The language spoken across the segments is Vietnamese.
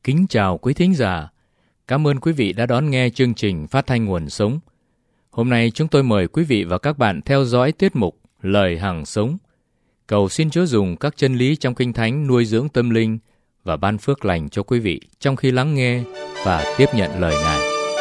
Kính chào quý thính giả. Cảm ơn quý vị đã đón nghe chương trình Phát thanh Nguồn Sống. Hôm nay chúng tôi mời quý vị và các bạn theo dõi tiết mục Lời Hằng Sống. Cầu xin Chúa dùng các chân lý trong Kinh Thánh nuôi dưỡng tâm linh và ban phước lành cho quý vị trong khi lắng nghe và tiếp nhận lời Ngài.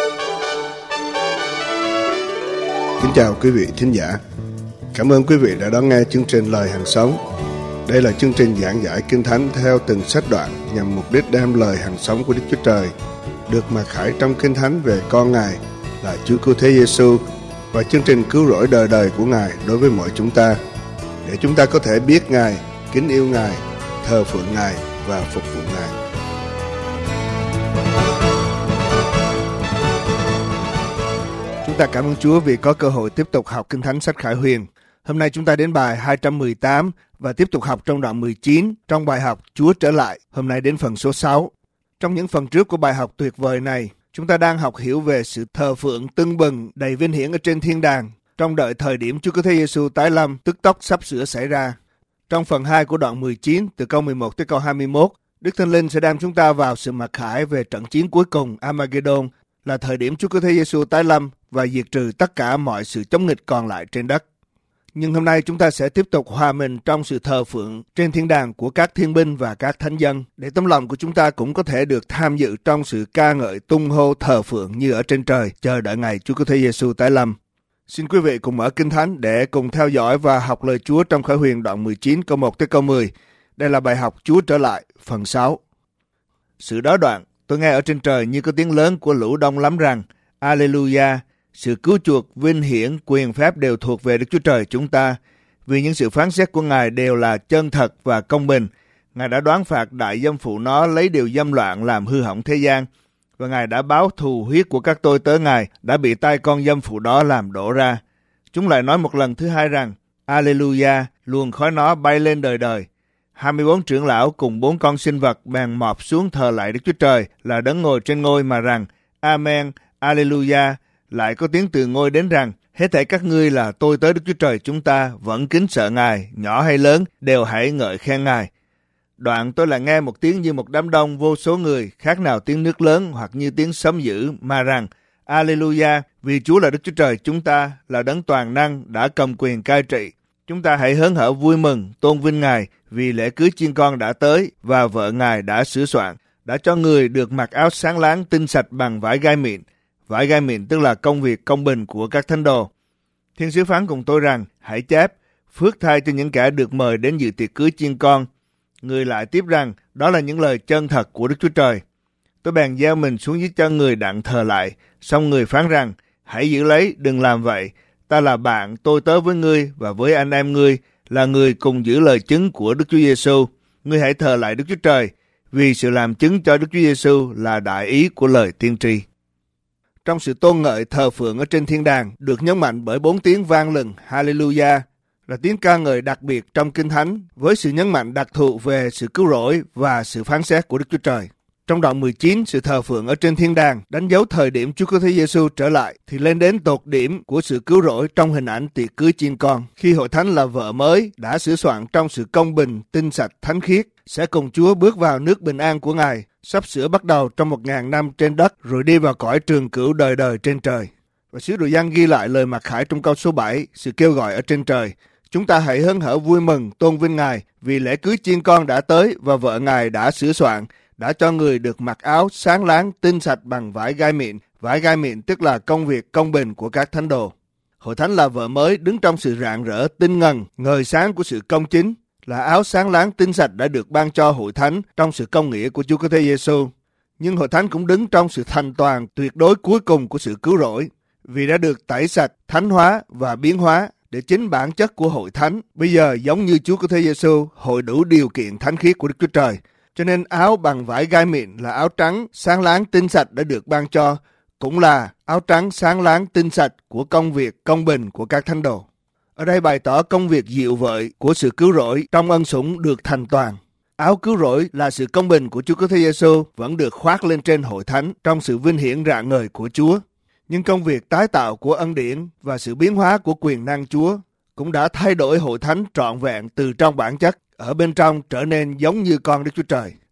Kính chào quý vị thính giả. Cảm ơn quý vị đã đón nghe chương trình Lời Hằng Sống. Đây là chương trình giảng giải Kinh Thánh theo từng sách đoạn nhằm mục đích đem lời hằng sống của Đức Chúa Trời được mặc khải trong Kinh Thánh về con Ngài là Chúa Cứu Thế Giêsu và chương trình cứu rỗi đời đời của Ngài đối với mọi chúng ta, để chúng ta có thể biết Ngài, kính yêu Ngài, thờ phượng Ngài và phục vụ Ngài. Chúng ta cảm ơn Chúa vì có cơ hội tiếp tục học Kinh Thánh sách Khải Huyền. Hôm nay chúng ta đến bài 218 và tiếp tục học trong đoạn 19 trong bài học Chúa Trở Lại, hôm nay đến phần số 6. Trong những phần trước của bài học tuyệt vời này, chúng ta đang học hiểu về sự thờ phượng tưng bừng đầy vinh hiển ở trên thiên đàng trong đợi thời điểm Chúa Cứu Thế Giêsu tái lâm tức tốc sắp sửa xảy ra. Trong phần 2 của đoạn 19 từ câu 11 tới câu 21, Đức Thánh Linh sẽ đem chúng ta vào sự mặc khải về trận chiến cuối cùng Armageddon, là thời điểm Chúa Cứu Thế Giêsu tái lâm và diệt trừ tất cả mọi sự chống nghịch còn lại trên đất. Nhưng hôm nay chúng ta sẽ tiếp tục hòa mình trong sự thờ phượng trên thiên đàng của các thiên binh và các thánh dân, để tấm lòng của chúng ta cũng có thể được tham dự trong sự ca ngợi tung hô thờ phượng như ở trên trời, chờ đợi ngày Chúa Cứu Thế Giêsu tái lâm. Xin quý vị cùng mở Kinh Thánh để cùng theo dõi và học lời Chúa trong Khải Huyền đoạn 19 câu 1 tới câu 10. Đây là bài học Chúa Trở Lại phần 6. Sự đó đoạn, tôi nghe ở trên trời như có tiếng lớn của lũ đông lắm rằng: Alleluia! Sự cứu chuộc, vinh hiển, quyền phép đều thuộc về Đức Chúa Trời chúng ta, vì những sự phán xét của Ngài đều là chân thật và công bình. Ngài đã đoán phạt đại dâm phụ nó lấy điều dâm loạn làm hư hỏng thế gian, và Ngài đã báo thù huyết của các tôi tớ Ngài đã bị tay con dâm phụ đó làm đổ ra. Chúng lại nói một lần thứ hai rằng: Alleluia! Luồng khói nó bay lên đời đời. 24 trưởng lão cùng 4 con sinh vật bèn mọp xuống thờ lại Đức Chúa Trời là đấng ngồi trên ngôi mà rằng: Amen, Alleluia! Lại có tiếng từ ngôi đến rằng: hết thảy các ngươi là tôi tớ Đức Chúa Trời chúng ta, vẫn kính sợ Ngài, nhỏ hay lớn, đều hãy ngợi khen Ngài. Đoạn tôi lại nghe một tiếng như một đám đông vô số người, khác nào tiếng nước lớn hoặc như tiếng sấm dữ, mà rằng: Alleluia! Vì Chúa là Đức Chúa Trời chúng ta, là đấng toàn năng, đã cầm quyền cai trị. Chúng ta hãy hớn hở vui mừng, tôn vinh Ngài, vì lễ cưới chiên con đã tới và vợ Ngài đã sửa soạn, đã cho người được mặc áo sáng láng tinh sạch bằng vải gai mịn. Vải gai mịn tức là công việc công bình của các thánh đồ. Thiên sứ phán cùng tôi rằng: hãy chép, phước thay cho những kẻ được mời đến dự tiệc cưới chiên con. Người lại tiếp rằng: đó là những lời chân thật của Đức Chúa Trời. Tôi bèn gieo mình xuống dưới chân người đặng thờ lại. Xong người phán rằng: hãy giữ lấy, đừng làm vậy. Ta là bạn, tôi tớ với ngươi và với anh em ngươi, là người cùng giữ lời chứng của Đức Chúa Giêsu. Ngươi hãy thờ lại Đức Chúa Trời, vì sự làm chứng cho Đức Chúa Giêsu là đại ý của lời tiên tri. Trong sự tôn ngợi thờ phượng ở trên thiên đàng được nhấn mạnh bởi 4 tiếng vang lừng Hallelujah, là tiếng ca ngợi đặc biệt trong Kinh Thánh với sự nhấn mạnh đặc thù về sự cứu rỗi và sự phán xét của Đức Chúa Trời. Trong đoạn 19, sự thờ phượng ở trên thiên đàng đánh dấu thời điểm Chúa Cứu Thế Giêsu trở lại thì lên đến tột điểm của sự cứu rỗi trong hình ảnh tiệc cưới chiên con, khi hội thánh là vợ mới đã sửa soạn trong sự công bình, tinh sạch, thánh khiết, sẽ cùng Chúa bước vào nước bình an của Ngài, sắp sửa bắt đầu trong 1000 năm trên đất rồi đi vào cõi trường cửu đời đời trên trời. Và sứ đồ Giăng ghi lại lời mặc khải trong câu số 7, sự kêu gọi ở trên trời: chúng ta hãy hớn hở vui mừng, tôn vinh Ngài, vì lễ cưới chiên con đã tới và vợ Ngài đã sửa soạn, đã cho người được mặc áo sáng láng tinh sạch bằng vải gai mịn. Vải gai mịn tức là công việc công bình của các thánh đồ. Hội thánh là vợ mới đứng trong sự rạng rỡ tinh ngần, ngời sáng của sự công chính, là áo sáng láng tinh sạch đã được ban cho hội thánh trong sự công nghĩa của Chúa Cứu Thế Giêsu. Nhưng hội thánh cũng đứng trong sự thành toàn tuyệt đối cuối cùng của sự cứu rỗi, vì đã được tẩy sạch, thánh hóa và biến hóa, để chính bản chất của hội thánh bây giờ giống như Chúa Cứu Thế Giêsu, hội đủ điều kiện thánh khiết của Đức Chúa Trời. Cho nên áo bằng vải gai mịn là áo trắng sáng láng tinh sạch đã được ban cho, cũng là áo trắng sáng láng tinh sạch của công việc công bình của các thánh đồ. Ở đây bày tỏ công việc dịu vợi của sự cứu rỗi trong ân sủng được thành toàn. Áo cứu rỗi là sự công bình của Chúa Cứu Thế Giêsu vẫn được khoác lên trên hội thánh trong sự vinh hiển rạng ngời của Chúa. Nhưng công việc tái tạo của ân điển và sự biến hóa của quyền năng Chúa cũng đã thay đổi hội thánh trọn vẹn từ trong bản chất, ở bên trong trở nên giống như con Đức Chúa Trời.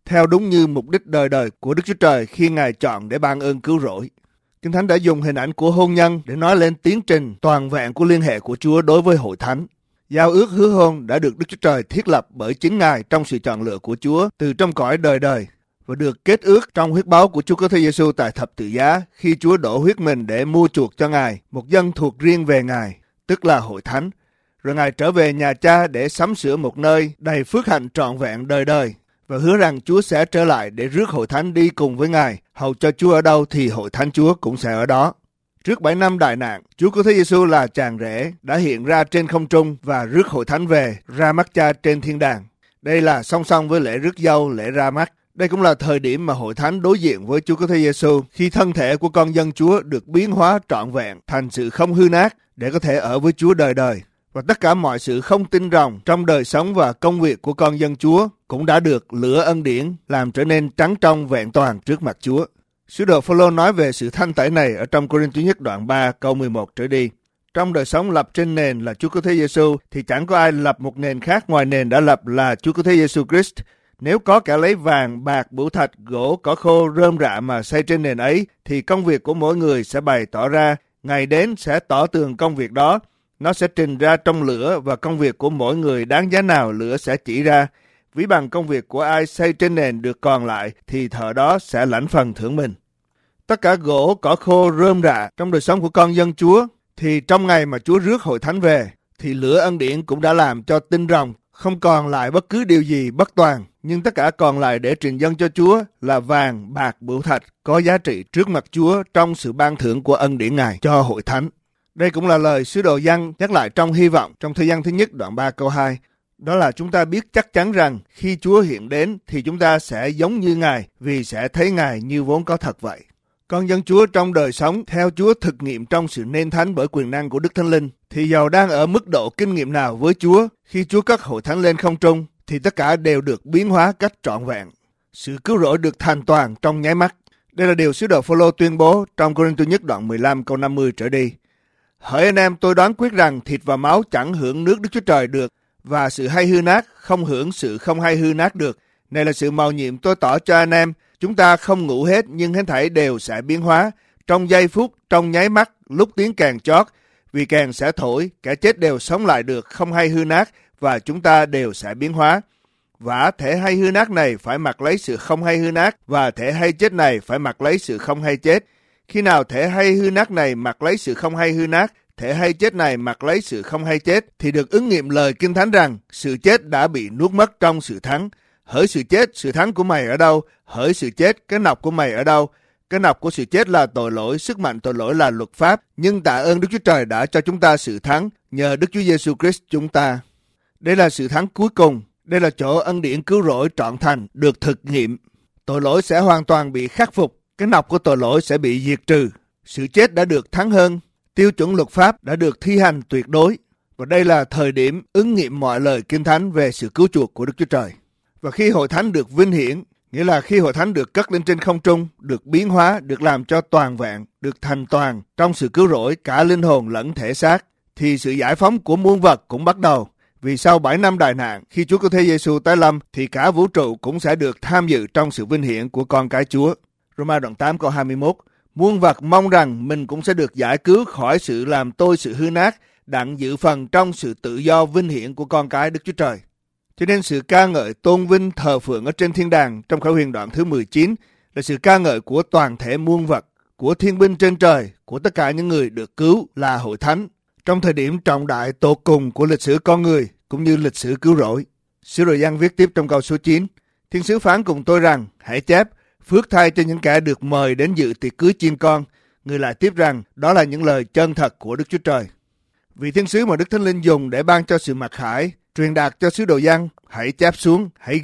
theo đúng như mục đích đời đời của Đức Chúa Trời khi Ngài chọn để ban ơn cứu rỗi. Kinh Thánh đã dùng hình ảnh của hôn nhân để nói lên tiến trình toàn vẹn của liên hệ của Chúa đối với hội thánh. Giao ước hứa hôn đã được Đức Chúa Trời thiết lập bởi chính Ngài trong sự chọn lựa của Chúa từ trong cõi đời đời và được kết ước trong huyết báu của Chúa Cứu Thế Giêsu tại thập tự giá khi Chúa đổ huyết mình để mua chuộc cho Ngài một dân thuộc riêng về Ngài, tức là hội thánh. Rồi Ngài trở về nhà Cha để sắm sửa một nơi đầy phước hạnh trọn vẹn đời đời và hứa rằng Chúa sẽ trở lại để rước hội thánh đi cùng với Ngài, hầu cho Chúa ở đâu thì hội thánh Chúa cũng sẽ ở đó. Trước 7 năm đại nạn, Chúa Cứu Thế Giêsu là chàng rể đã hiện ra trên không trung và rước hội thánh về ra mắt Cha trên thiên đàng. Đây là song song với lễ rước dâu, lễ ra mắt. Đây cũng là thời điểm mà hội thánh đối diện với Chúa Cứu Thế Giêsu khi thân thể của con dân Chúa được biến hóa trọn vẹn thành sự không hư nát để có thể ở với Chúa đời đời. Và tất cả mọi sự không tinh ròng trong đời sống và công việc của con dân Chúa cũng đã được lửa ân điển làm trở nên trắng trong vẹn toàn trước mặt Chúa. Sứ đồ Phôlô nói về sự thanh tẩy này ở trong Cô-rinh-tô nhất đoạn 3 câu 11 trở đi. Trong đời sống lập trên nền là Chúa Cứu Thế Giêsu thì chẳng có ai lập một nền khác ngoài nền đã lập là Chúa Cứu Thế Giêsu Christ. Nếu có kẻ lấy vàng, bạc, bửu thạch, gỗ, cỏ khô, rơm rạ mà xây trên nền ấy thì công việc của mỗi người sẽ bày tỏ ra, ngày đến sẽ tỏ tường công việc đó. Nó sẽ trình ra trong lửa và công việc của mỗi người đáng giá nào lửa sẽ chỉ ra. Ví bằng công việc của ai xây trên nền được còn lại thì thợ đó sẽ lãnh phần thưởng mình. Tất cả gỗ, cỏ khô, rơm rạ trong đời sống của con dân Chúa thì trong ngày mà Chúa rước hội thánh về thì lửa ân điển cũng đã làm cho tinh ròng, không còn lại bất cứ điều gì bất toàn. Nhưng tất cả còn lại để trình dâng cho Chúa là vàng, bạc, bửu thạch có giá trị trước mặt Chúa trong sự ban thưởng của ân điển Ngài cho hội thánh. Đây cũng là lời sứ đồ Giăng nhắc lại trong hy vọng trong Thư Giăng thứ nhất đoạn 3 câu 2. Đó là chúng ta biết chắc chắn rằng khi Chúa hiện đến thì chúng ta sẽ giống như Ngài vì sẽ thấy Ngài như vốn có thật vậy. Con dân Chúa trong đời sống theo Chúa thực nghiệm trong sự nên thánh bởi quyền năng của Đức Thánh Linh thì dầu đang ở mức độ kinh nghiệm nào với Chúa, khi Chúa cất hội thánh lên không trung thì tất cả đều được biến hóa cách trọn vẹn. Sự cứu rỗi được thành toàn trong nháy mắt. Đây là điều sứ đồ Phôlô tuyên bố trong Cô-rinh-tô nhất đoạn 15 câu 50 trở đi. Hỡi anh em, tôi đoán quyết rằng thịt và máu chẳng hưởng nước Đức Chúa Trời được, và sự hay hư nát không hưởng sự không hay hư nát được. Này là sự mầu nhiệm tôi tỏ cho anh em, chúng ta không ngủ hết nhưng hết thảy đều sẽ biến hóa. Trong giây phút, trong nháy mắt, lúc tiếng kèn chót, vì kèn sẽ thổi, kẻ chết đều sống lại được không hay hư nát, và chúng ta đều sẽ biến hóa. Và thể hay hư nát này phải mặc lấy sự không hay hư nát, và thể hay chết này phải mặc lấy sự không hay chết. Khi nào thể hay hư nát này mặc lấy sự không hay hư nát, thể hay chết này mặc lấy sự không hay chết, thì được ứng nghiệm lời Kinh Thánh rằng sự chết đã bị nuốt mất trong sự thắng. Hỡi sự chết, sự thắng của mày ở đâu? Hỡi sự chết, cái nọc của mày ở đâu? Cái nọc của sự chết là tội lỗi, sức mạnh tội lỗi là luật pháp. Nhưng tạ ơn Đức Chúa Trời đã cho chúng ta sự thắng nhờ Đức Chúa Giêsu Christ chúng ta. Đây là sự thắng cuối cùng. Đây là chỗ ân điển cứu rỗi trọn thành được thực nghiệm. Tội lỗi sẽ hoàn toàn bị khắc phục. Cái nọc của tội lỗi sẽ bị diệt trừ. Sự chết đã được thắng hơn. Tiêu chuẩn luật pháp đã được thi hành tuyệt đối. Và đây là thời điểm ứng nghiệm mọi lời Kinh Thánh về sự cứu chuộc của Đức Chúa Trời. Và khi hội thánh được vinh hiển, nghĩa là khi hội thánh được cất lên trên không trung, được biến hóa, được làm cho toàn vẹn, được thành toàn trong sự cứu rỗi cả linh hồn lẫn thể xác, thì sự giải phóng của muôn vật cũng bắt đầu. Vì sau 7 năm đại nạn, khi Chúa Cứu Thế Giêsu tái lâm, thì cả vũ trụ cũng sẽ được tham dự trong sự vinh hiển của con cái Chúa. Roma đoạn 8 câu 21. Muôn vật mong rằng mình cũng sẽ được giải cứu khỏi sự làm tôi sự hư nát, đặng dự phần trong sự tự do vinh hiển của con cái Đức Chúa Trời. Cho nên sự ca ngợi tôn vinh thờ phượng ở trên thiên đàng trong Khải Huyền đoạn thứ 19 là sự ca ngợi của toàn thể muôn vật, của thiên binh trên trời, của tất cả những người được cứu là hội thánh, trong thời điểm trọng đại tột cùng của lịch sử con người cũng như lịch sử cứu rỗi. Sứ đồ Giăng viết tiếp trong câu số 9, Thiên sứ phán cùng tôi rằng, hãy chép, phước thay cho những kẻ được mời đến dự tiệc cưới chiên con. Người lại tiếp rằng, đó là những lời chân thật của Đức Chúa Trời. Vị thiên sứ mà Đức Thánh Linh dùng để ban cho sự mặc khải, truyền đạt cho sứ đồ Giăng, hãy chép xuống, hãy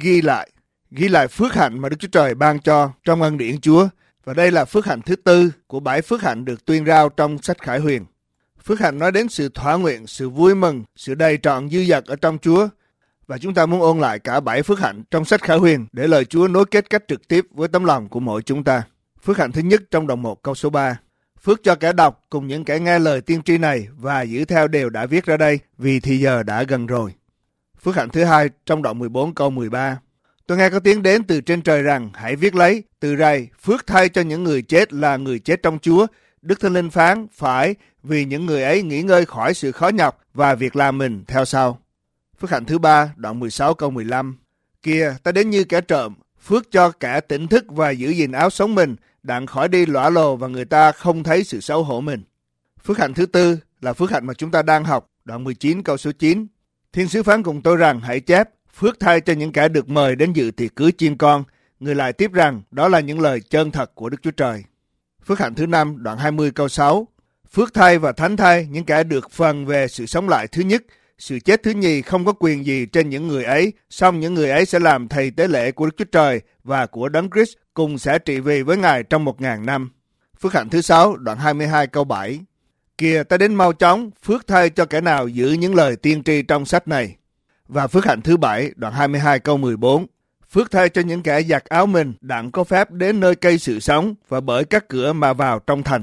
ghi lại phước hạnh mà Đức Chúa Trời ban cho trong ân điển Chúa. Và đây là phước hạnh thứ tư của 7 phước hạnh được tuyên rao trong sách Khải Huyền. Phước hạnh nói đến sự thỏa nguyện, sự vui mừng, sự đầy trọn dư dật ở trong Chúa. Và chúng ta muốn ôn lại cả 7 phước hạnh trong sách Khải Huyền để lời Chúa nối kết cách trực tiếp với tấm lòng của mỗi chúng ta. Phước hạnh thứ nhất trong đoạn 1 câu số 3. Phước cho kẻ đọc cùng những kẻ nghe lời tiên tri này và giữ theo điều đã viết ra đây, vì thì giờ đã gần rồi. Phước hạnh thứ hai trong đoạn 14 câu 13. Tôi nghe có tiếng đến từ trên trời rằng, hãy viết lấy, từ rày, phước thay cho những người chết là người chết trong Chúa. Đức Thánh Linh phán, phải, vì những người ấy nghỉ ngơi khỏi sự khó nhọc và việc làm mình theo sau. Phước hạnh thứ 3, đoạn 16 câu 15. Kìa, ta đến như kẻ trộm, phước cho kẻ tỉnh thức và giữ gìn áo sống mình, đặng khỏi đi lõa lồ và người ta không thấy sự xấu hổ mình. Phước hạnh thứ 4 là phước hạnh mà chúng ta đang học, đoạn 19 câu số 9. Thiên sứ phán cùng tôi rằng, hãy chép, phước thay cho những kẻ được mời đến dự tiệc cưới chiên con. Người lại tiếp rằng, đó là những lời chân thật của Đức Chúa Trời. Phước hạnh thứ 5, đoạn 20 câu 6. Phước thay và thánh thay những kẻ được phần về sự sống lại thứ nhất. Sự chết thứ nhì không có quyền gì trên những người ấy, song những người ấy sẽ làm thầy tế lễ của Đức Chúa Trời và của Đấng Christ, cùng sẽ trị vì với Ngài trong 1000 năm. Phước hạnh thứ 6, đoạn 22 câu 7. Kìa, ta đến mau chóng, phước thay cho kẻ nào giữ những lời tiên tri trong sách này. Và phước hạnh thứ 7, đoạn 22 câu 14. Phước thay cho những kẻ giặt áo mình, đặng có phép đến nơi cây sự sống và bởi các cửa mà vào trong thành.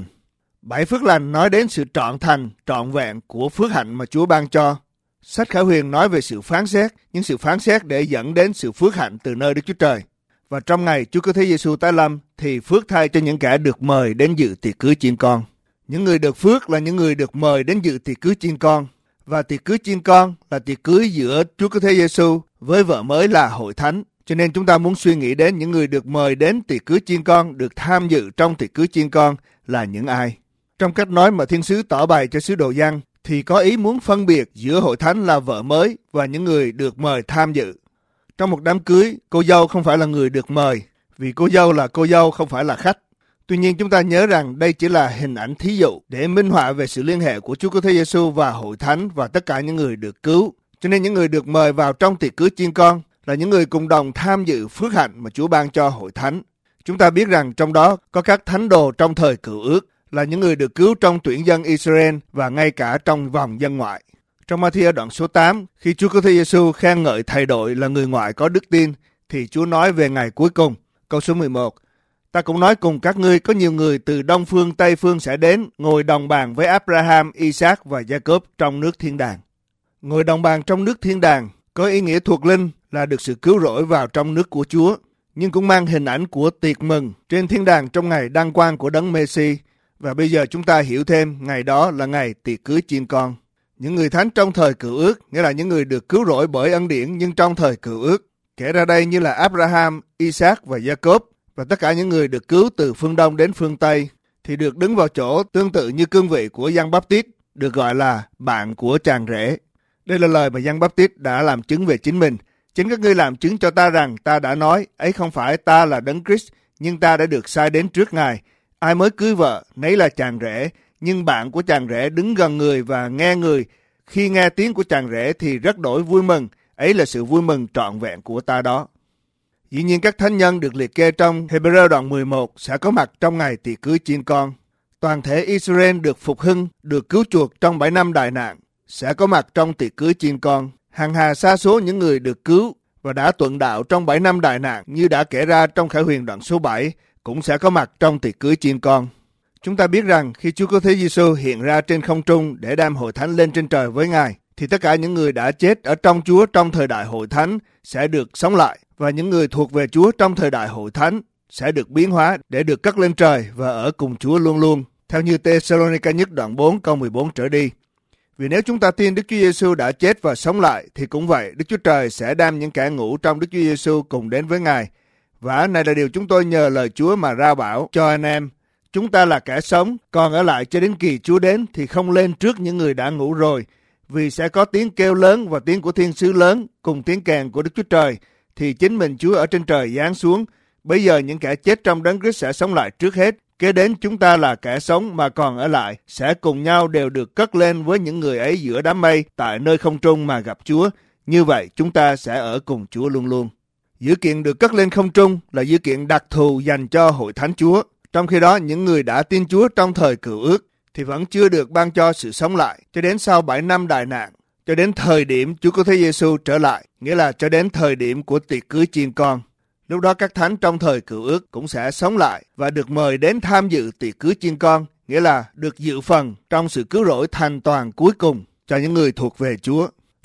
7 phước lành nói đến sự trọn thành, trọn vẹn của phước hạnh mà Chúa ban cho. Sách Khải Huyền nói về sự phán xét, những sự phán xét để dẫn đến sự phước hạnh từ nơi Đức Chúa Trời. Và trong ngày Chúa Cứu Thế Giêsu tái lâm thì phước thay cho những kẻ được mời đến dự tiệc cưới chiên con. Những người được phước là những người được mời đến dự tiệc cưới chiên con. Và tiệc cưới chiên con là tiệc cưới giữa Chúa Cứu Thế Giêsu với vợ mới là Hội Thánh. Cho nên chúng ta muốn suy nghĩ đến những người được mời đến tiệc cưới chiên con, được tham dự trong tiệc cưới chiên con là những ai. Trong cách nói mà thiên sứ tỏ bày cho sứ đồ Giăng thì có ý muốn phân biệt giữa Hội Thánh là vợ mới và những người được mời tham dự. Trong một đám cưới, cô dâu không phải là người được mời, vì cô dâu là cô dâu, không phải là khách. Tuy nhiên chúng ta nhớ rằng đây chỉ là hình ảnh thí dụ để minh họa về sự liên hệ của Chúa Cứu Thế Giêsu và Hội Thánh và tất cả những người được cứu. Cho nên những người được mời vào trong tiệc cưới chiên con là những người cùng đồng tham dự phước hạnh mà Chúa ban cho Hội Thánh. Chúng ta biết rằng trong đó có các thánh đồ trong thời Cựu Ước, là những người được cứu trong tuyển dân Israel và ngay cả trong vòng dân ngoại. Trong Ma-thi-ơ đoạn số 8, khi Chúa Cứu Thế Giêsu khen ngợi thầy đội là người ngoại có đức tin, thì Chúa nói về ngày cuối cùng. Câu số 11, ta cũng nói cùng các ngươi, có nhiều người từ đông phương tây phương sẽ đến, ngồi đồng bàn với Abraham, Isaac và Jacob trong nước thiên đàng. Ngồi đồng bàn trong nước thiên đàng có ý nghĩa thuộc linh là được sự cứu rỗi vào trong nước của Chúa, nhưng cũng mang hình ảnh của tiệc mừng trên thiên đàng trong ngày đăng quang của Đấng Mê-si. Và bây giờ chúng ta hiểu thêm ngày đó là ngày tiệc cưới chiên con. Những người thánh trong thời Cựu Ước, nghĩa là những người được cứu rỗi bởi ân điển nhưng trong thời Cựu Ước, kể ra đây như là Abraham, Isaac và Jacob, và tất cả những người được cứu từ phương Đông đến phương Tây, thì được đứng vào chỗ tương tự như cương vị của Giăng Báp-tít, được gọi là bạn của chàng rể. Đây là lời mà Giăng Báp-tít đã làm chứng về chính mình. Chính các ngươi làm chứng cho ta rằng ta đã nói, ấy không phải ta là Đấng Christ, nhưng ta đã được sai đến trước Ngài. Ai mới cưới vợ, nấy là chàng rể, nhưng bạn của chàng rể đứng gần người và nghe người. Khi nghe tiếng của chàng rể thì rất đổi vui mừng, ấy là sự vui mừng trọn vẹn của ta đó. Dĩ nhiên các thánh nhân được liệt kê trong Hebrew đoạn 11 sẽ có mặt trong ngày tiệc cưới chiên con. Toàn thể Israel được phục hưng, được cứu chuộc trong 7 năm đại nạn, sẽ có mặt trong tiệc cưới chiên con. Hàng hà sa số những người được cứu và đã tuận đạo trong 7 năm đại nạn như đã kể ra trong Khải Huyền đoạn số 7 cũng sẽ có mặt trong tiệc cưới chiên con. Chúng ta biết rằng khi Chúa Cứu Thế Giêsu hiện ra trên không trung để đem Hội Thánh lên trên trời với Ngài, thì tất cả những người đã chết ở trong Chúa trong thời đại Hội Thánh sẽ được sống lại, và những người thuộc về Chúa trong thời đại Hội Thánh sẽ được biến hóa để được cất lên trời và ở cùng Chúa luôn luôn, theo như Tê-sa-lô-ni-ca nhất đoạn 4 câu 14 trở đi. Vì nếu chúng ta tin Đức Chúa Giêsu đã chết và sống lại, thì cũng vậy, Đức Chúa Trời sẽ đem những kẻ ngủ trong Đức Chúa Giêsu cùng đến với Ngài. Và này là điều chúng tôi nhờ lời Chúa mà rao bảo cho anh em. Chúng ta là kẻ sống, còn ở lại cho đến kỳ Chúa đến thì không lên trước những người đã ngủ rồi. Vì sẽ có tiếng kêu lớn và tiếng của thiên sứ lớn cùng tiếng kèn của Đức Chúa Trời, thì chính mình Chúa ở trên trời giáng xuống. Bây giờ những kẻ chết trong Đấng Christ sẽ sống lại trước hết. Kế đến chúng ta là kẻ sống mà còn ở lại sẽ cùng nhau đều được cất lên với những người ấy giữa đám mây tại nơi không trung mà gặp Chúa. Như vậy chúng ta sẽ ở cùng Chúa luôn luôn. Dữ kiện được cất lên không trung là dữ kiện đặc thù dành cho Hội Thánh Chúa. Trong khi đó những người đã tin Chúa trong thời Cựu Ước thì vẫn chưa được ban cho sự sống lại cho đến sau 7 năm đại nạn, cho đến thời điểm Chúa Cứu Thế Giêsu trở lại, nghĩa là cho đến thời điểm của tiệc cưới chiên con. Lúc đó các thánh trong thời Cựu Ước cũng sẽ sống lại và được mời đến tham dự tiệc cưới chiên con, nghĩa là được dự phần trong sự cứu rỗi thành toàn cuối cùng cho những người thuộc về Chúa.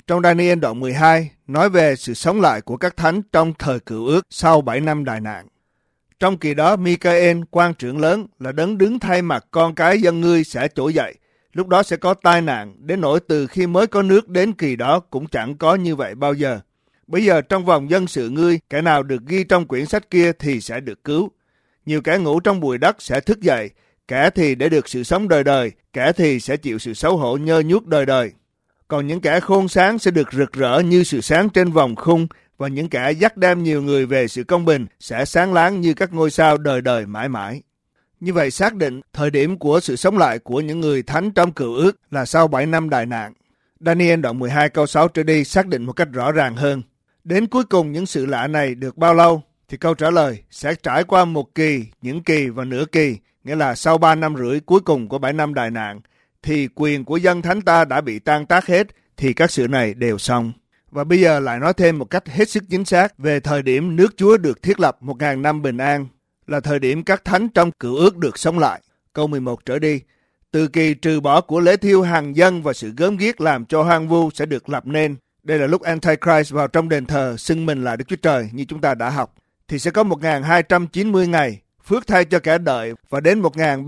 Trong Daniel đoạn 12 nói về sự sống lại của các thánh trong thời Cựu Ước sau 7 năm đại nạn. Trong kỳ đó, Michael, quan trưởng lớn, là đấng đứng thay mặt con cái dân ngươi sẽ trỗi dậy. Lúc đó sẽ có tai nạn, đến nỗi từ khi mới có nước đến kỳ đó cũng chẳng có như vậy bao giờ. Bây giờ trong vòng dân sự ngươi, kẻ nào được ghi trong quyển sách kia thì sẽ được cứu. Nhiều kẻ ngủ trong bụi đất sẽ thức dậy, kẻ thì để được sự sống đời đời, kẻ thì sẽ chịu sự xấu hổ nhơ nhuốc đời đời. Còn những kẻ khôn sáng sẽ được rực rỡ như sự sáng trên vòng khung, và những kẻ dắt đem nhiều người về sự công bình sẽ sáng láng như các ngôi sao đời đời mãi mãi. Như vậy xác định thời điểm của sự sống lại của những người thánh trong Cựu Ước là sau 7 năm đại nạn. Daniel đoạn 12 câu 6 trở đi xác định một cách rõ ràng hơn. Đến cuối cùng những sự lạ này được bao lâu? Thì câu trả lời sẽ trải qua một kỳ, những kỳ và nửa kỳ, nghĩa là sau 3 năm rưỡi cuối cùng của 7 năm đại nạn, thì quyền của dân thánh ta đã bị tan tác hết, thì các sự này đều xong. Và bây giờ lại nói thêm một cách hết sức chính xác về thời điểm nước Chúa được thiết lập 1.000 năm bình an, là thời điểm các thánh trong Cựu Ước được sống lại. Câu 11 trở đi. Từ kỳ trừ bỏ của lễ thiêu hàng dân và sự gớm ghiếc làm cho hoang vu sẽ được lập nên. Đây là lúc Antichrist vào trong đền thờ xưng mình là Đức Chúa Trời như chúng ta đã học. Thì sẽ có 1.290 ngày, phước thay cho kẻ đợi, và đến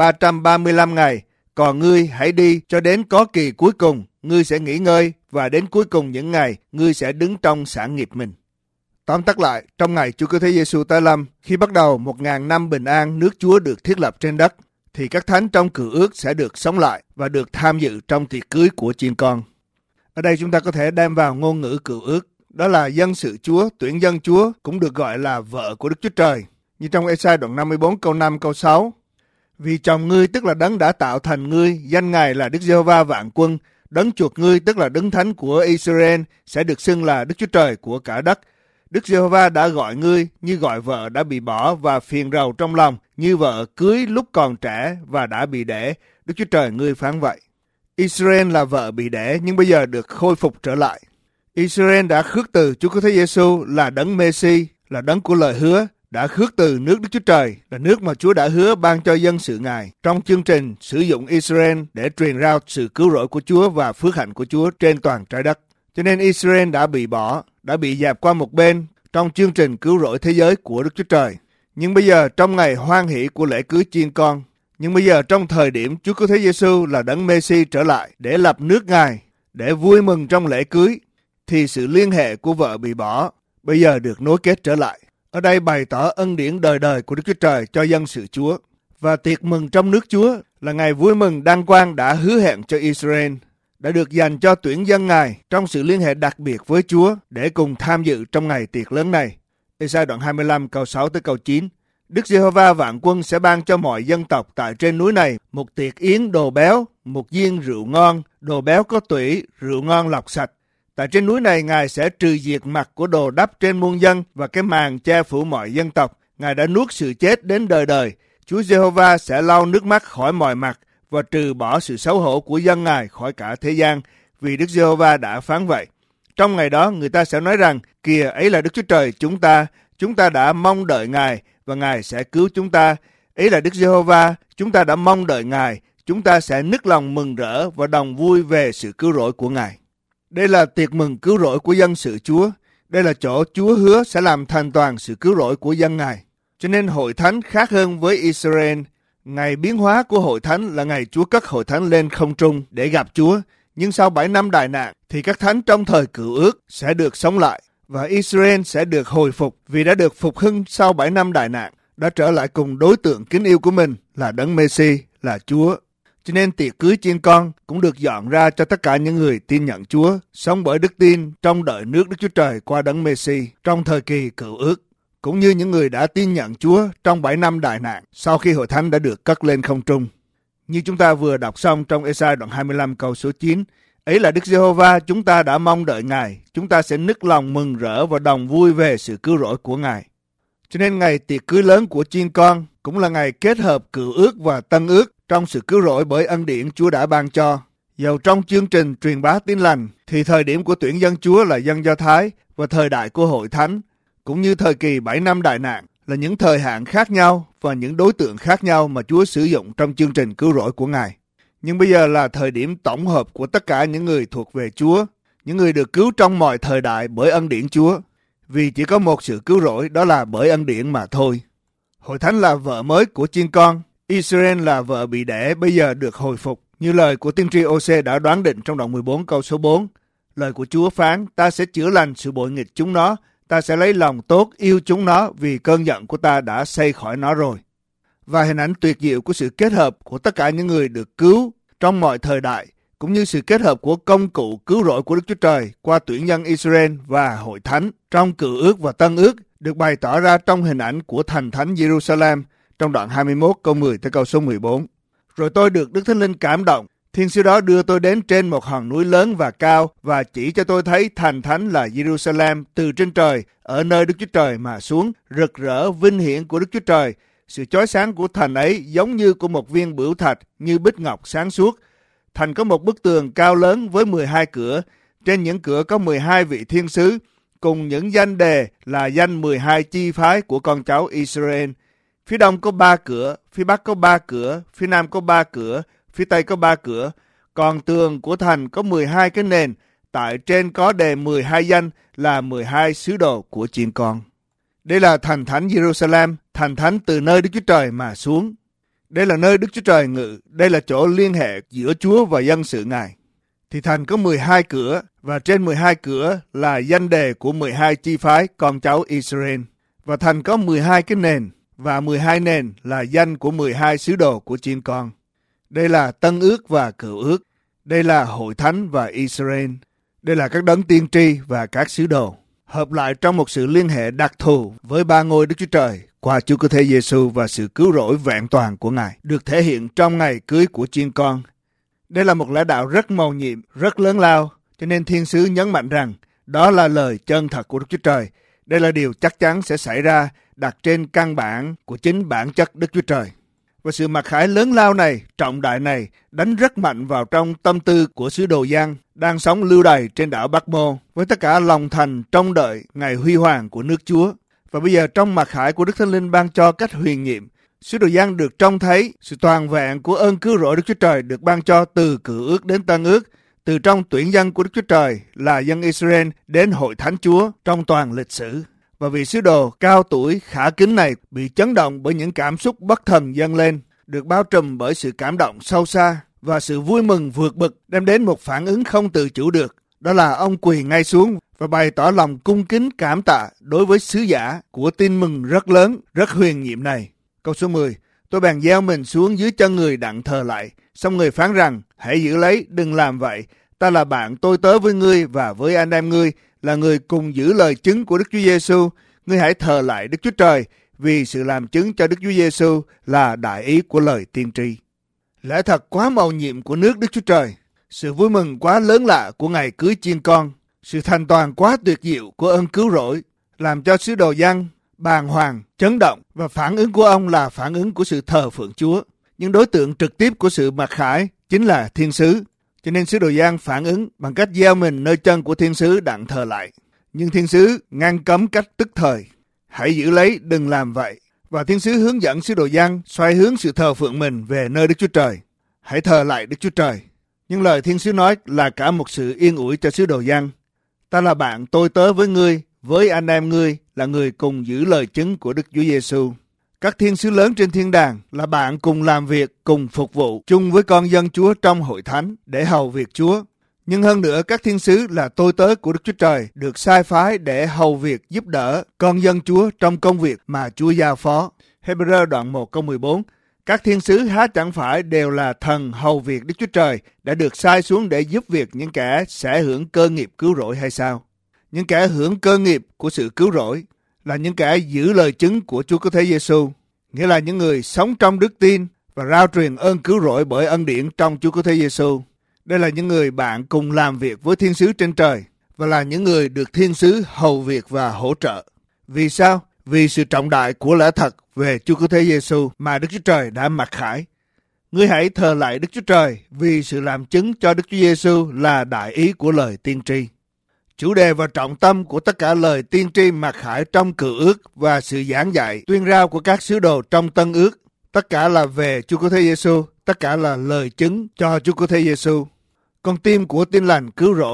1.335 ngày. Còn ngươi hãy đi cho đến có kỳ cuối cùng, ngươi sẽ nghỉ ngơi, và đến cuối cùng những ngày, ngươi sẽ đứng trong sản nghiệp mình. Tóm tắt lại, trong ngày Chúa Cứu Thế Giêsu tái lâm, khi bắt đầu 1.000 năm bình an nước Chúa được thiết lập trên đất, thì các thánh trong Cựu Ước sẽ được sống lại và được tham dự trong tiệc cưới của chiên con. Ở đây chúng ta có thể đem vào ngôn ngữ Cựu Ước, đó là dân sự Chúa, tuyển dân Chúa, cũng được gọi là vợ của Đức Chúa Trời. Như trong Ê-sai đoạn 54 câu 5 câu 6. Vì chồng ngươi tức là đấng đã tạo thành ngươi, danh Ngài là Đức Giê-hô-va vạn quân, đấng chuộc ngươi tức là đấng thánh của Israel sẽ được xưng là Đức Chúa Trời của cả đất. Đức Giê-hô-va đã gọi ngươi như gọi vợ đã bị bỏ và phiền rầu trong lòng, như vợ cưới lúc còn trẻ và đã bị đẻ. Đức Chúa Trời ngươi phán vậy. Israel là vợ bị đẻ nhưng bây giờ được khôi phục trở lại. Israel đã khước từ Chúa Cứu Thế Giêsu là đấng Mê-si, là đấng của lời hứa, đã khước từ nước Đức Chúa Trời, là nước mà Chúa đã hứa ban cho dân sự Ngài trong chương trình sử dụng Israel để truyền rao sự cứu rỗi của Chúa và phước hạnh của Chúa trên toàn trái đất. Cho nên Israel đã bị bỏ, đã bị dẹp qua một bên trong chương trình cứu rỗi thế giới của Đức Chúa Trời. Nhưng bây giờ trong ngày hoan hỷ của lễ cưới chiên con, nhưng bây giờ trong thời điểm Chúa Cứu Thế Giêsu là đấng Mê-si trở lại để lập nước Ngài, để vui mừng trong lễ cưới, thì sự liên hệ của vợ bị bỏ bây giờ được nối kết trở lại. Ở đây bày tỏ ân điển đời đời của Đức Chúa Trời cho dân sự Chúa. Và tiệc mừng trong nước Chúa là ngày vui mừng đăng quang đã hứa hẹn cho Israel, đã được dành cho tuyển dân Ngài trong sự liên hệ đặc biệt với Chúa để cùng tham dự trong ngày tiệc lớn này. Ê-sai đoạn 25 câu 6 tới câu 9. Đức Giê-hô-va vạn quân sẽ ban cho mọi dân tộc tại trên núi này một tiệc yến đồ béo, một diên rượu ngon, đồ béo có tủy, rượu ngon lọc sạch. Tại trên núi này, Ngài sẽ trừ diệt mặt của đồ đắp trên muôn dân và cái màn che phủ mọi dân tộc. Ngài đã nuốt sự chết đến đời đời. Chúa Giê-hô-va sẽ lau nước mắt khỏi mọi mặt và trừ bỏ sự xấu hổ của dân Ngài khỏi cả thế gian, vì Đức Giê-hô-va đã phán vậy. Trong ngày đó, người ta sẽ nói rằng, kìa ấy là Đức Chúa Trời chúng ta đã mong đợi Ngài và Ngài sẽ cứu chúng ta. Ấy là Đức Giê-hô-va, chúng ta đã mong đợi Ngài, chúng ta sẽ nức lòng mừng rỡ và đồng vui về sự cứu rỗi của Ngài. Đây là tiệc mừng cứu rỗi của dân sự Chúa. Đây là chỗ Chúa hứa sẽ làm thành toàn sự cứu rỗi của dân Ngài. Cho nên hội thánh khác hơn với Israel. Ngày biến hóa của hội thánh là ngày Chúa cất hội thánh lên không trung để gặp Chúa. Nhưng sau 7 năm đại nạn thì các thánh trong thời Cựu Ước sẽ được sống lại. Và Israel sẽ được hồi phục vì đã được phục hưng sau 7 năm đại nạn. Đã trở lại cùng đối tượng kính yêu của mình là đấng Mê-si, là Chúa. Cho nên tiệc cưới chiên con cũng được dọn ra cho tất cả những người tin nhận Chúa, sống bởi đức tin trong đợi nước Đức Chúa Trời qua đấng Mê-si trong thời kỳ Cựu Ước, cũng như những người đã tin nhận Chúa trong 7 năm đại nạn sau khi hội thánh đã được cất lên không trung. Như chúng ta vừa đọc xong trong Ê-sai đoạn 25 câu số 9, ấy là Đức Giê-hô-va chúng ta đã mong đợi Ngài, chúng ta sẽ nức lòng mừng rỡ và đồng vui về sự cứu rỗi của Ngài. Cho nên ngày tiệc cưới lớn của chiên con cũng là ngày kết hợp Cựu Ước và Tân Ước trong sự cứu rỗi bởi ân điển Chúa đã ban cho. Dầu trong chương trình truyền bá tin lành thì thời điểm của tuyển dân Chúa là dân Do Thái và thời đại của hội thánh, cũng như thời kỳ 7 năm đại nạn là những thời hạn khác nhau và những đối tượng khác nhau mà Chúa sử dụng trong chương trình cứu rỗi của Ngài. Nhưng bây giờ là thời điểm tổng hợp của tất cả những người thuộc về Chúa, những người được cứu trong mọi thời đại bởi ân điển Chúa, vì chỉ có một sự cứu rỗi, đó là bởi ân điển mà thôi. Hội thánh là vợ mới của chiên con, Israel là vợ bị đẻ bây giờ được hồi phục, như lời của tiên tri Ô-sê đã đoán định trong đoạn 14 câu số 4. Lời của Chúa phán, ta sẽ chữa lành sự bội nghịch chúng nó, ta sẽ lấy lòng tốt yêu chúng nó vì cơn giận của ta đã xây khỏi nó rồi. Và hình ảnh tuyệt diệu của sự kết hợp của tất cả những người được cứu trong mọi thời đại, cũng như sự kết hợp của công cụ cứu rỗi của Đức Chúa Trời qua tuyển nhân Israel và hội thánh trong Cựu ước và Tân ước được bày tỏ ra trong hình ảnh của thành thánh Jerusalem trong đoạn 21 câu 10 tới câu số 14. Rồi tôi được Đức Thánh Linh cảm động, thiên sứ đó đưa tôi đến trên một hòn núi lớn và cao và chỉ cho tôi thấy thành thánh là Jerusalem từ trên trời ở nơi Đức Chúa Trời mà xuống, rực rỡ vinh hiển của Đức Chúa Trời. Sự chói sáng của thành ấy giống như của một viên bửu thạch như bích ngọc sáng suốt. Thành có một bức tường cao lớn với 12 cửa, trên những cửa có 12 vị thiên sứ, cùng những danh đề là danh 12 chi phái của con cháu Israel. Phía đông có 3 cửa, phía bắc có 3 cửa, phía nam có 3 cửa, phía tây có 3 cửa. Còn tường của thành có 12 cái nền, tại trên có đề 12 danh là 12 sứ đồ của chiên con. Đây là thành thánh Jerusalem, thành thánh từ nơi Đức Chúa Trời mà xuống. Đây là nơi Đức Chúa Trời ngự, đây là chỗ liên hệ giữa Chúa và dân sự Ngài. Thì thành có 12 cửa, và trên 12 cửa là danh đề của 12 chi phái con cháu Israel. Và thành có 12 cái nền, và 12 nền là danh của 12 sứ đồ của chiên con. Đây là Tân ước và Cựu ước. Đây là hội thánh và Israel. Đây là các đấng tiên tri và các sứ đồ, hợp lại trong một sự liên hệ đặc thù với ba ngôi Đức Chúa Trời qua Chúa Cứu Thế Giêsu và sự cứu rỗi vẹn toàn của Ngài, được thể hiện trong ngày cưới của chiên con. Đây là một lẽ đạo rất mầu nhiệm, rất lớn lao, cho nên thiên sứ nhấn mạnh rằng đó là lời chân thật của Đức Chúa Trời. Đây là điều chắc chắn sẽ xảy ra, đặt trên căn bản của chính bản chất Đức Chúa Trời. Và sự mặc khải lớn lao này, trọng đại này, đánh rất mạnh vào trong tâm tư của sứ đồ Giăng đang sống lưu đày trên đảo Bắc Mô, với tất cả lòng thành trông đợi ngày huy hoàng của nước Chúa. Và bây giờ trong mặc khải của Đức Thánh Linh ban cho cách huyền nhiệm, sứ đồ Giăng được trông thấy sự toàn vẹn của ơn cứu rỗi Đức Chúa Trời được ban cho từ Cựu ước đến Tân ước, từ trong tuyển dân của Đức Chúa Trời là dân Israel đến hội thánh Chúa trong toàn lịch sử. Và vị sứ đồ cao tuổi khả kính này bị chấn động bởi những cảm xúc bất thần dâng lên, được bao trùm bởi sự cảm động sâu xa và sự vui mừng vượt bực, đem đến một phản ứng không tự chủ được. Đó là ông quỳ ngay xuống và bày tỏ lòng cung kính cảm tạ đối với sứ giả của tin mừng rất lớn, rất huyền nhiệm này. Câu số 10. Tôi bèn gieo mình xuống dưới chân người đặng thờ lại. Xong người phán rằng, hãy giữ lấy, đừng làm vậy. Ta là bạn tôi tớ với ngươi và với anh em ngươi, là người cùng giữ lời chứng của Đức Chúa Giêsu. Ngươi hãy thờ lại Đức Chúa Trời, vì sự làm chứng cho Đức Chúa Giêsu là đại ý của lời tiên tri. Lẽ thật quá mầu nhiệm của nước Đức Chúa Trời, sự vui mừng quá lớn lạ của ngày cưới chiên con, sự thành toàn quá tuyệt diệu của ơn cứu rỗi, làm cho sứ đồ Giăng bàng hoàng, chấn động, và phản ứng của ông là phản ứng của sự thờ phượng Chúa. Nhưng đối tượng trực tiếp của sự mặc khải chính là thiên sứ, cho nên sứ đồ Giăng phản ứng bằng cách gieo mình nơi chân của thiên sứ đặng thờ lại. Nhưng thiên sứ ngăn cấm cách tức thời, hãy giữ lấy, đừng làm vậy. Và thiên sứ hướng dẫn sứ đồ Giăng xoay hướng sự thờ phượng mình về nơi Đức Chúa Trời. Hãy thờ lại Đức Chúa Trời. Nhưng lời thiên sứ nói là cả một sự yên ủi cho sứ đồ Giăng. Ta là bạn tôi tớ với ngươi, với anh em ngươi, là người cùng giữ lời chứng của Đức Chúa Giêsu. Các thiên sứ lớn trên thiên đàng là bạn cùng làm việc, cùng phục vụ chung với con dân Chúa trong hội thánh để hầu việc Chúa. Nhưng hơn nữa, các thiên sứ là tôi tớ của Đức Chúa Trời, được sai phái để hầu việc giúp đỡ con dân Chúa trong công việc mà Chúa giao phó. Hebrew đoạn 1 câu 14. Các thiên sứ há chẳng phải đều là thần hầu việc Đức Chúa Trời đã được sai xuống để giúp việc những kẻ sẽ hưởng cơ nghiệp cứu rỗi hay sao? Những kẻ hưởng cơ nghiệp của sự cứu rỗi là những kẻ giữ lời chứng của Chúa Cứu Thế Giêsu, nghĩa là những người sống trong đức tin và rao truyền ơn cứu rỗi bởi ân điển trong Chúa Cứu Thế Giêsu. Đây là những người bạn cùng làm việc với thiên sứ trên trời và là những người được thiên sứ hầu việc và hỗ trợ. Vì sao? Vì sự trọng đại của lẽ thật về Chúa Cứu Thế Giêsu mà Đức Chúa Trời đã mặc khải. Ngươi hãy thờ lại Đức Chúa Trời, vì sự làm chứng cho Đức Chúa Giêsu là đại ý của lời tiên tri. Chủ đề và trọng tâm của tất cả lời tiên tri mặc khải trong Cựu ước và sự giảng dạy tuyên rao của các sứ đồ trong Tân ước, tất cả là về Chúa Cứu Thế Giêsu, tất cả là lời chứng cho Chúa Cứu Thế Giêsu. Con tim của Tin Lành cứu rỗi,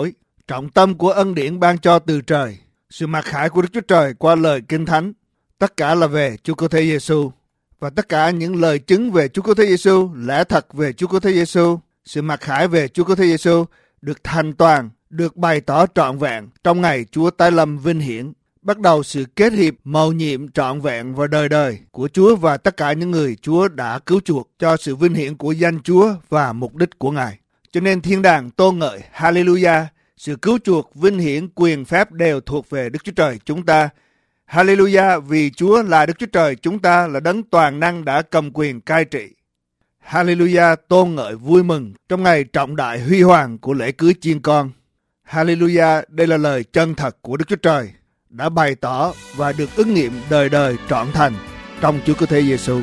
trọng tâm của ân điển ban cho từ trời, sự mặc khải của Đức Chúa Trời qua lời Kinh Thánh, tất cả là về Chúa Cứu Thế Giêsu. Và tất cả những lời chứng về Chúa Cứu Thế Giêsu, lẽ thật về Chúa Cứu Thế Giêsu, sự mặc khải về Chúa Cứu Thế Giêsu được thành toàn, được bày tỏ trọn vẹn trong ngày Chúa tái lâm vinh hiển, bắt đầu sự kết hiệp mầu nhiệm trọn vẹn vào đời đời của Chúa và tất cả những người Chúa đã cứu chuộc cho sự vinh hiển của danh Chúa và mục đích của Ngài. Cho nên thiên đàng tôn ngợi Hallelujah, sự cứu chuộc, vinh hiển, quyền phép đều thuộc về Đức Chúa Trời chúng ta. Hallelujah, vì Chúa là Đức Chúa Trời chúng ta, là đấng toàn năng đã cầm quyền cai trị. Hallelujah, tôn ngợi vui mừng trong ngày trọng đại huy hoàng của lễ cưới chiên con. Hallelujah, đây là lời chân thật của Đức Chúa Trời đã bày tỏ và được ứng nghiệm đời đời trọn thành trong Chúa Cứu Thế Giêsu.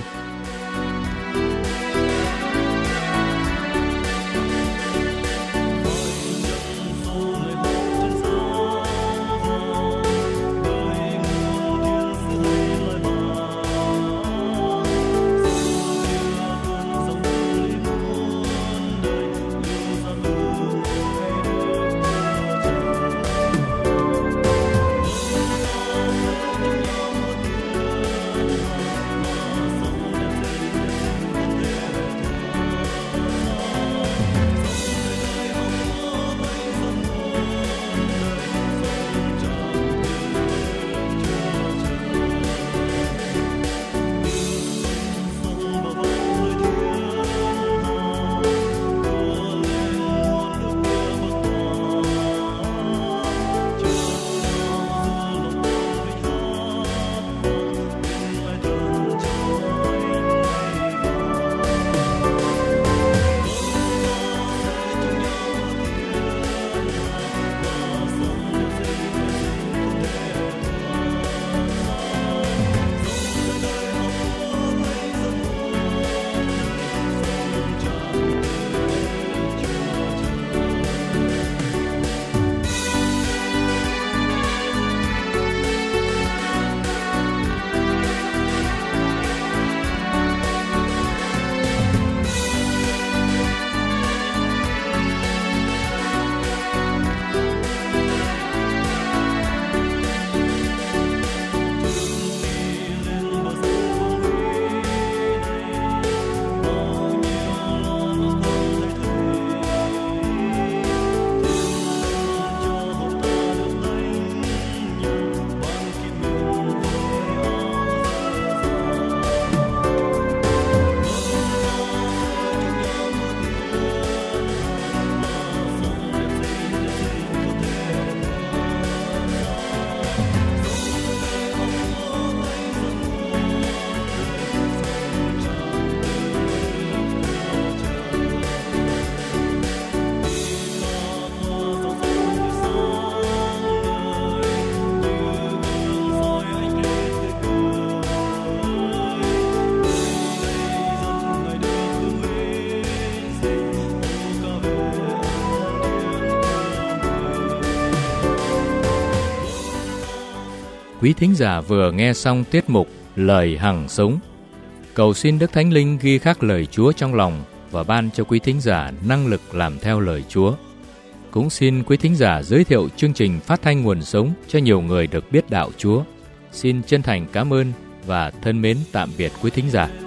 Quý thính giả vừa nghe xong tiết mục Lời Hằng Sống. Cầu xin Đức Thánh Linh ghi khắc lời Chúa trong lòng và ban cho quý thính giả năng lực làm theo lời Chúa. Cũng xin quý thính giả giới thiệu chương trình Phát thanh Nguồn Sống cho nhiều người được biết đạo Chúa. Xin chân thành cảm ơn và thân mến tạm biệt quý thính giả.